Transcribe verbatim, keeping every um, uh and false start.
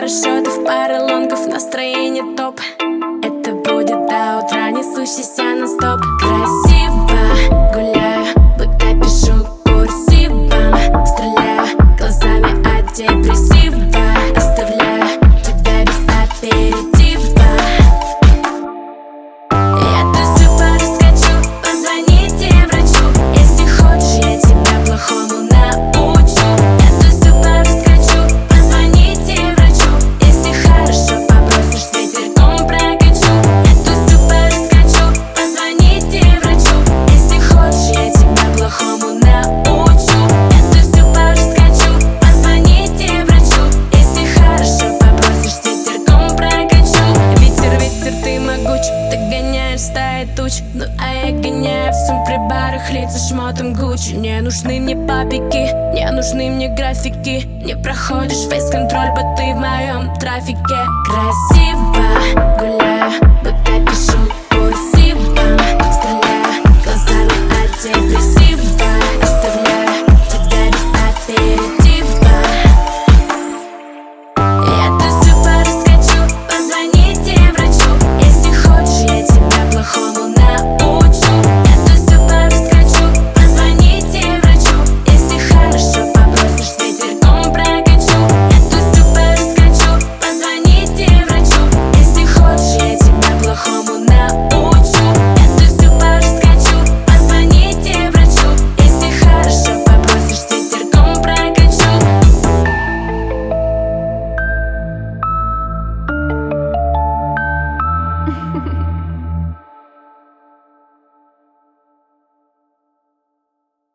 хорошо, ты в паре лонгов, настроение топ. Это будет до утра, несущийся нон-стоп. Красиво гуляю, будто пишу курсивом. Стреляю глазами от депрессива, оставляю тебя без аперитива. Я тусю, пораскочу, позвоните врачу. Если хочешь, я тебя плохому научу. Я тусю, пораскочу, позвоните врачу. Если хорошо попросишь, с ветерком прокачу. Я тусю, пораскочу, позвоните врачу. Если хочешь, я тебя плохому научу. Я тусю, пораскочу, позвоните врачу. Если хорошо попросишь, с ветерком прокачу. Ветер, ветер, ты могуч, ты гоняешь стаи туч. Ну а я гоняю в сум при барах, лица шмотом Гуччи. Не нужны мне папики, не нужны мне графики. Не проходишь фейс-контроль, but ты в моем трафике. Красиво гуляю, будто пишу